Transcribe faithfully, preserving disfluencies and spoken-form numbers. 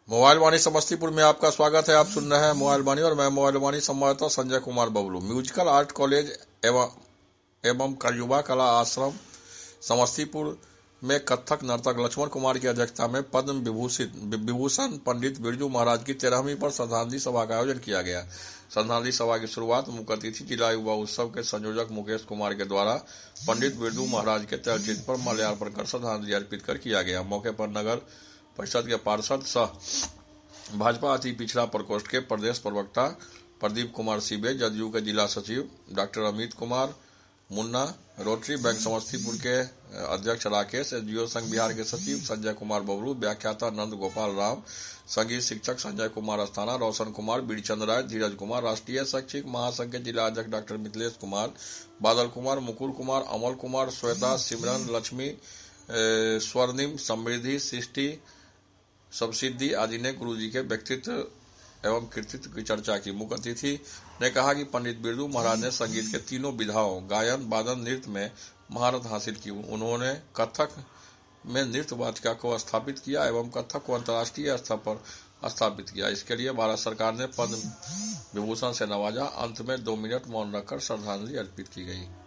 Mobile वाणी समस्तीपुर में आपका स्वागत है। आप सुन रहे हैं मोबाइल वाणी और मैं मोबाइल वाणी संवाददाता Sanjay Kumar Bablu. Musical art college एवं एवं युवा कला आश्रम समस्तीपुर में कथक नर्तक लक्ष्मण कुमार की अध्यक्षता में पद्म विभूषित विभूषण पंडित बिरजू महाराज की तेरहवीं पर श्रद्धांजलि सभा का आयोजन किया गया। श्रद्धांजलि सभा की शुरुआत मुख्य अतिथि जिला युवा उत्सव के संयोजक मुकेश कुमार के द्वारा पंडित बिरजू महाराज के तैलचित्र पर माल्यार्पण कर श्रद्धांजलि अर्पित कर किया गया। मौके पर नगर परिषद के पार्षद सह भाजपा अति पिछड़ा प्रकोष्ठ के प्रदेश प्रवक्ता प्रदीप कुमार सिबे, जदयू के जिला सचिव doctor Amit Kumar Munna, rotary bank Samastipur के अध्यक्ष राकेश, एसडीओ संघ बिहार के सचिव संजय कुमार बबलू, व्याख्याता नंद गोपाल राम, संगीत शिक्षक संजय कुमार अस्थाना, रोशन कुमार, बीरचंद राय, धीरज कुमार, राष्ट्रीय शैक्षिक महासंघ के जिला अध्यक्ष डॉक्टर मिथिलेश कुमार, बादल कुमार, मुकुल कुमार, अमल कुमार, श्वेता, सिमरन, लक्ष्मी, स्वर्णिम, समृद्धि, सृष्टि, सबसिद्धि आदि ने गुरु जी के व्यक्तित्व एवं कृतित्व की चर्चा की। मुख्य अतिथि ने कहा कि पंडित बिरजू महाराज ने संगीत के तीनों विधाओं गायन, वादन, नृत्य में महारत हासिल की। उन्होंने कथक में नृत्य वाचिका को स्थापित किया एवं कथक को अंतर्राष्ट्रीय स्तर पर स्थापित किया। इसके लिए भारत सरकार ने पद्म विभूषण से नवाजा। अंत में दो मिनट मौन रखकर श्रद्धांजलि अर्पित की गई।